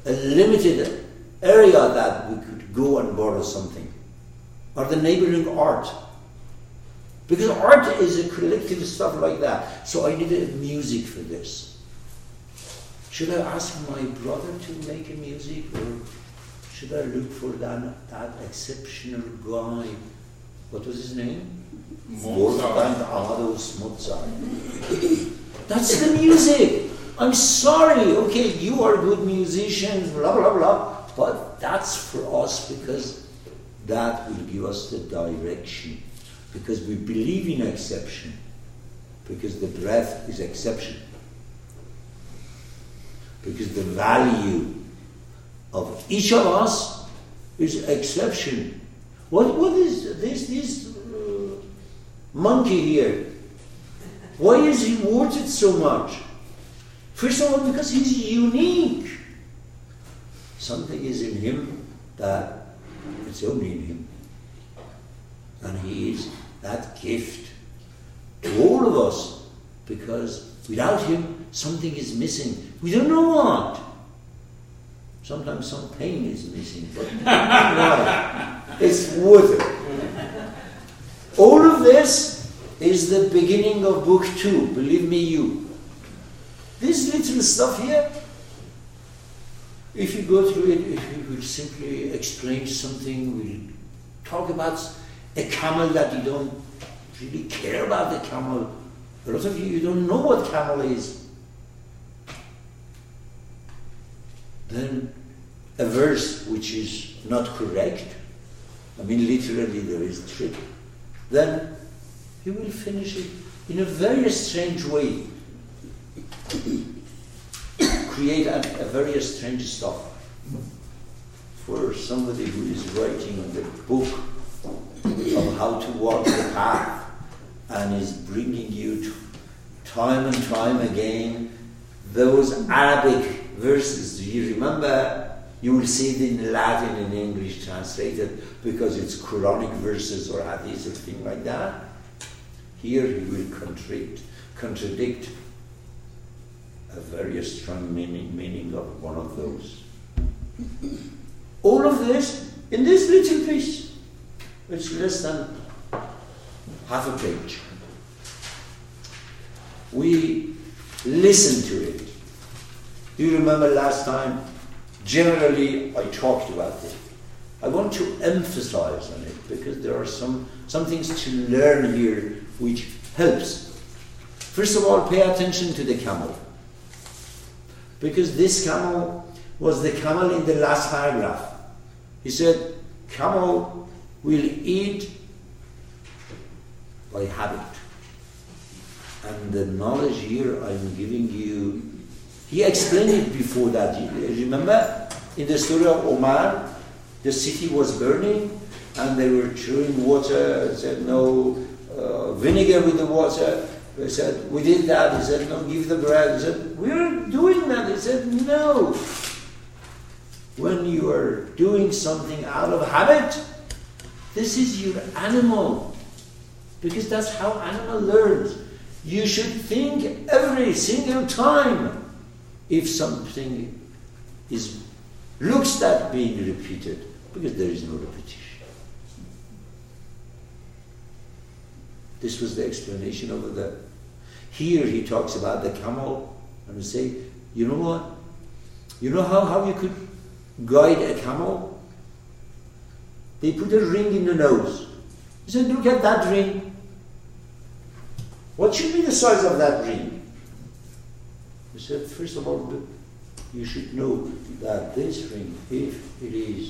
a limited area that we could go and borrow something, or the neighboring art. Because art is a collective stuff like that. So I needed music for this. Should I ask my brother to make a music, or should I look for that exceptional guy? What was his name? Wolfgang Amadeus Mozart. That's the music. I'm sorry. Okay, you are good musicians, blah, blah, blah. But that's for us because that will give us the direction. Because we believe in exception. Because the breath is exception. Because the value of each of us is exception. What is this monkey here? Why is he worth it so much? First of all, because he's unique. Something is in him that it's only in him. And he is that gift to all of us, because without him, something is missing. We don't know what. Sometimes some pain is missing, but why? It's worth it. All of this is the beginning of book 2, believe me you. This little stuff here, if you go through it, if you will simply explain something, we'll talk about a camel that you don't really care about the camel. A lot of you don't know what camel is. Then a verse which is not correct, I mean literally there is a trick, then he will finish it in a very strange way. Create a very strange stuff. For somebody who is writing the book of how to walk the path and is bringing you to time and time again those Arabic verses. Do you remember? You will see it in Latin and English translated because it's Quranic verses or hadith or thing like that. Here he will contradict a very strong meaning of one of those. All of this in this little piece. It's less than half a page. We listen to it. Do you remember last time? Generally, I talked about it. I want to emphasize on it because there are some things to learn here which helps. First of all, pay attention to the camel. Because this camel was the camel in the last paragraph. He said, camel will eat by habit. And the knowledge here I'm giving you, he explained it before that. You remember in the story of Omar, the city was burning and they were throwing water. They said, no, vinegar with the water. They said, we did that. He said, no, give the bread. He said, we're doing that. He said, no. When you are doing something out of habit, this is your animal. Because that's how animal learns. You should think every single time if something looks like being repeated, because there is no repetition. This was the explanation over there. Here he talks about the camel and he say, you know what? You know how you could guide a camel? They put a ring in the nose. He said, look at that ring. What should be the size of that ring? He said, first of all, you should know that this ring, if it is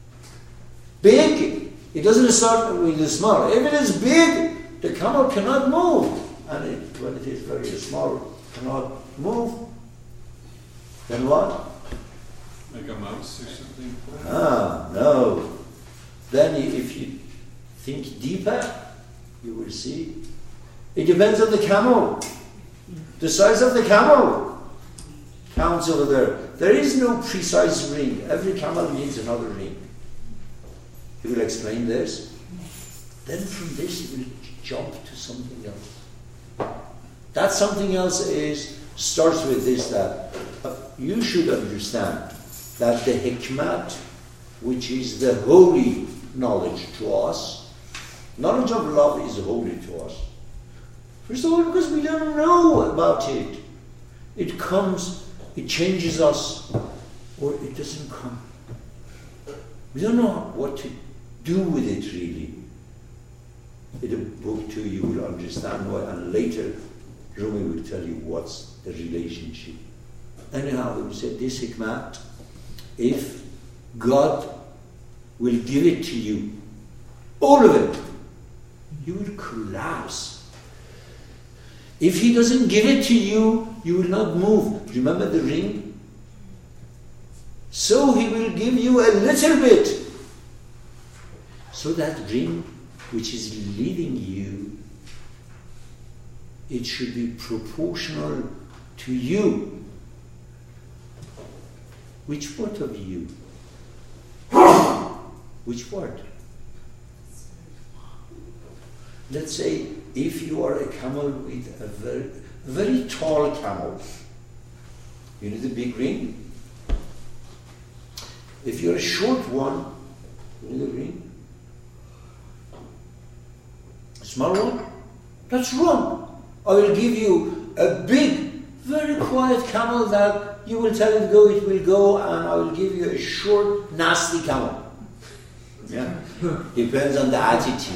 big, it doesn't start with the small. If it is big, the camel cannot move. And when it is very small, cannot move. Then what? Like a mouse or something? No. Then if you think deeper, you will see. It depends on the camel. The size of the camel counts over there. There is no precise ring. Every camel needs another ring. He will explain this. Then from this he will jump to something else. That something else starts with this, that you should understand that the hikmat, which is the holy knowledge to us, knowledge of love is holy to us. First of all, because we don't know about it. It comes, it changes us, or it doesn't come. We don't know what to do with it really. In a book too, you will understand why, and later Rumi will tell you what's the relationship. Anyhow, we said this hikmat, if God will give it to you, all of it, you will collapse. If He doesn't give it to you, you will not move. Remember the ring? So He will give you a little bit. So that ring which is leading you, it should be proportional to you. Which part of you? Which part? Let's say if you are a camel with a very tall camel, you need a big ring. If you're a short one, you need a ring. A small one? That's wrong. I will give you a big, very quiet camel that you will tell it go, it will go, and I will give you a short, nasty camel. Yeah? Depends on the attitude.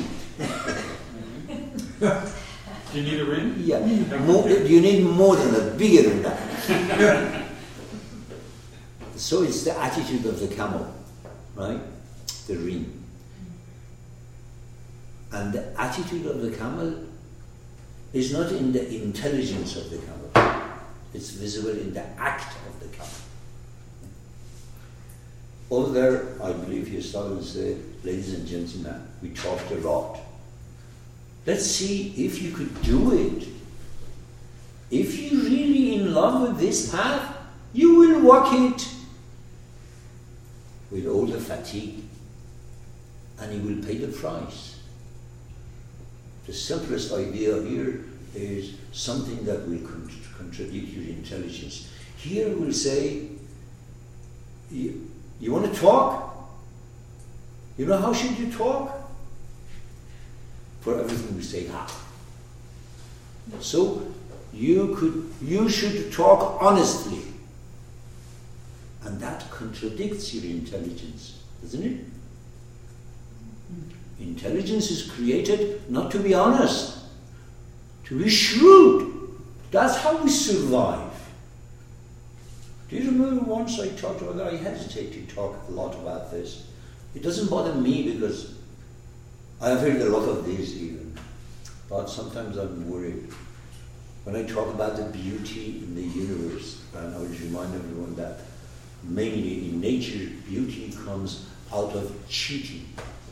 Do you need a ring? Yeah, you need more than that, bigger than that. So it's the attitude of the camel, right? The ring. And the attitude of the camel is not in the intelligence of the camel. It's visible in the act of the camel. Over there, I believe he started to say, ladies and gentlemen, we talked a lot. Let's see if you could do it. If you're really in love with this path, you will walk it with all the fatigue, and you will pay the price. The simplest idea here is something that will contradict your intelligence. Here we'll say, you want to talk? You know how should you talk? For everything we say how. So you should talk honestly. And that contradicts your intelligence, doesn't it? Intelligence is created not to be honest, to be shrewd. That's how we survive. Do you remember once I talked about that? I hesitate to talk a lot about this. It doesn't bother me because I have heard a lot of this even. But sometimes I'm worried. When I talk about the beauty in the universe, and I would remind everyone that mainly in nature, beauty comes out of cheating.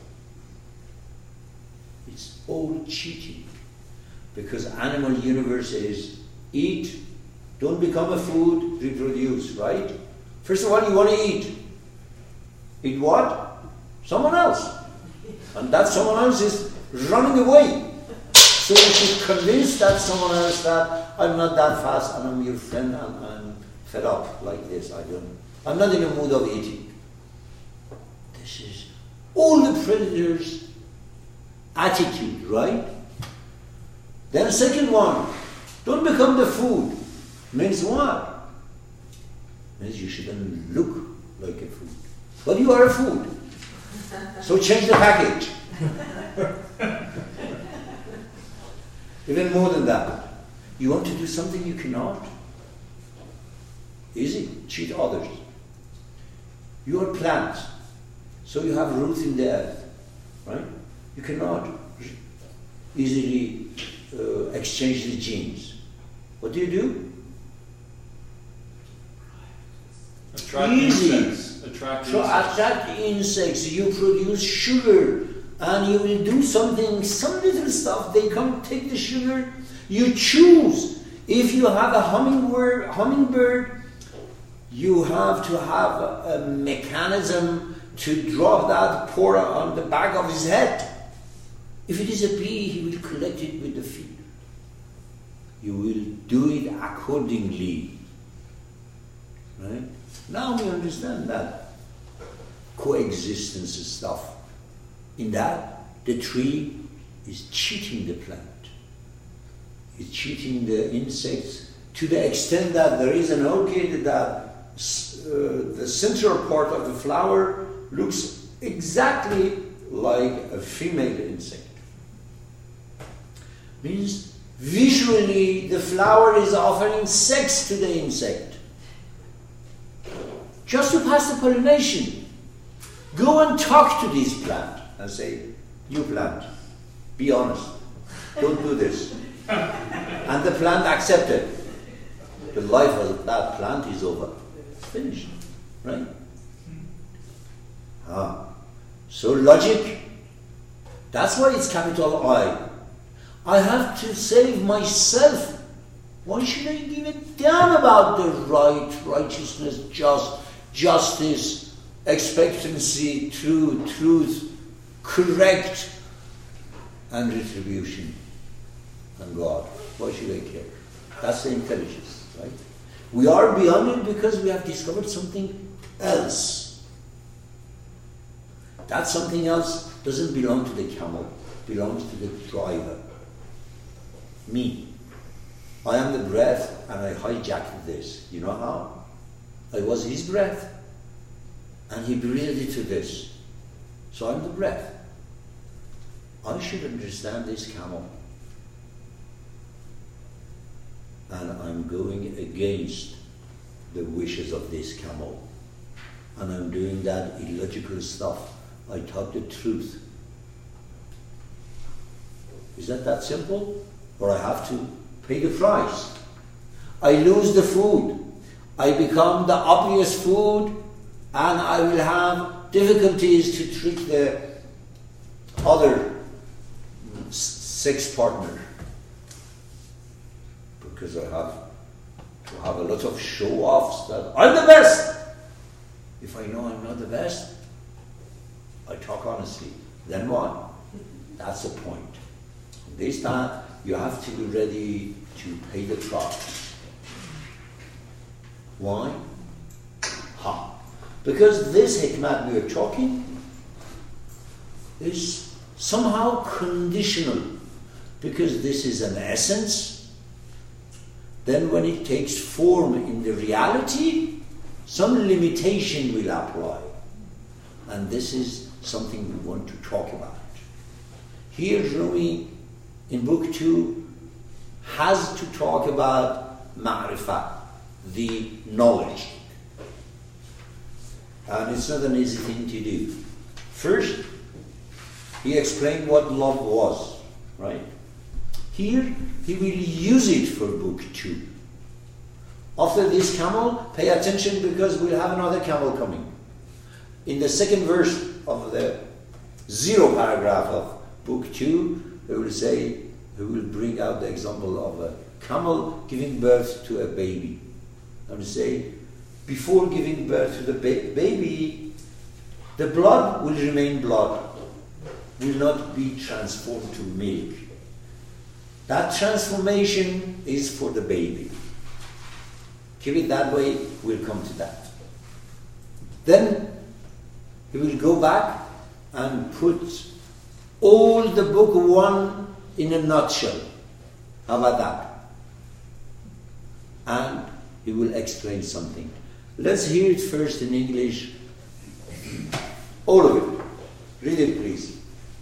It's all cheating. Because animal universe is eat, don't become a food, reproduce, right? First of all, you want to eat. Eat what? Someone else. And that someone else is running away. So you should convince that someone else that I'm not that fast and I'm your friend and I'm fed up like this. I'm not in a mood of eating. This is all the predators' attitude, right? Then second one, don't become the food. Means what? Means you shouldn't look like a food. But you are a food. So change the package. Even more than that. You want to do something you cannot? Easy. Cheat others. You are plants. So you have roots in the earth. Right? You cannot easily exchange the genes. What do? Attract Easy. insects. Attract insects. You produce sugar, and you will do some little stuff. They come take the sugar. You choose. If you have a hummingbird, you have to have a mechanism to drop that pora on the back of his head. If it is a bee, he will collect it with the feet. You will do it accordingly. Right? Now we understand that coexistence stuff. In that, the tree is cheating the plant. It's cheating the insects to the extent that there is an orchid that the central part of the flower looks exactly like a female insect. Means visually the flower is offering sex to the insect. Just to pass the pollination. Go and talk to this plant and say, you plant, be honest, don't do this. And the plant accepted. The life of that plant is over. Finished. Right? So logic, that's why it's capital I. I have to save myself. Why should I give a damn about the righteousness, justice, expectancy, truth, correct, and retribution, and God? Why should I care? That's the intelligence, right? We are beyond it because we have discovered something else. That something else doesn't belong to the camel, belongs to the driver. Me. I am the breath and I hijacked this. You know how? I was his breath and he breathed it to this. So I'm the breath. I should understand this camel. And I'm going against the wishes of this camel. And I'm doing that illogical stuff. I talk the truth. Is that simple? Or I have to pay the price. I lose the food. I become the obvious food, and I will have difficulties to treat the other sex partner. Because I have to have a lot of show-offs that I'm the best. If I know I'm not the best, I talk honestly. Then what? That's the point. This time, you have to be ready to pay the price. Why? Because this hikmat we are talking is somehow conditional. Because this is an essence, then when it takes form in the reality, some limitation will apply. And this is something we want to talk about. Here Rumi, in book 2, has to talk about ma'rifah, the knowledge. And it's not an easy thing to do. First, he explained what love was, right? Here, he will use it for book 2. After this camel, pay attention because we'll have another camel coming. In the second verse of the 0 paragraph of book 2, he will say, he will bring out the example of a camel giving birth to a baby. And say, before giving birth to the baby, the blood will remain blood, will not be transformed to milk. That transformation is for the baby. Keep it that way, we'll come to that. Then he will go back and put all the book 1 in a nutshell. How about that? And he will explain something. Let's hear it first in English. All of it. Read it, please.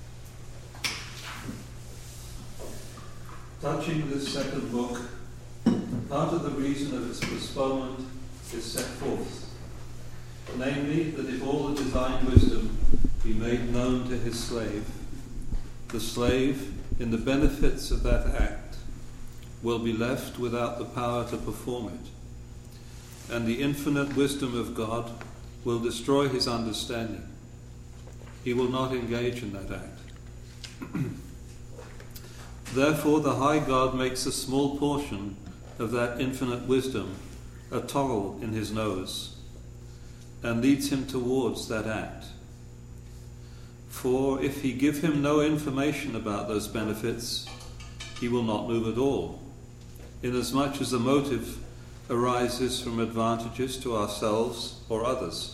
Touching this second book, part of the reason of its postponement is set forth. Namely, that if all the divine wisdom be made known to his slave, the slave, in the benefits of that act, will be left without the power to perform it, and the infinite wisdom of God will destroy his understanding. He will not engage in that act. Therefore, the high God makes a small portion of that infinite wisdom a toggle in his nose, and leads him towards that act. For if he give him no information about those benefits, he will not move at all, inasmuch as the motive arises from advantages to ourselves or others.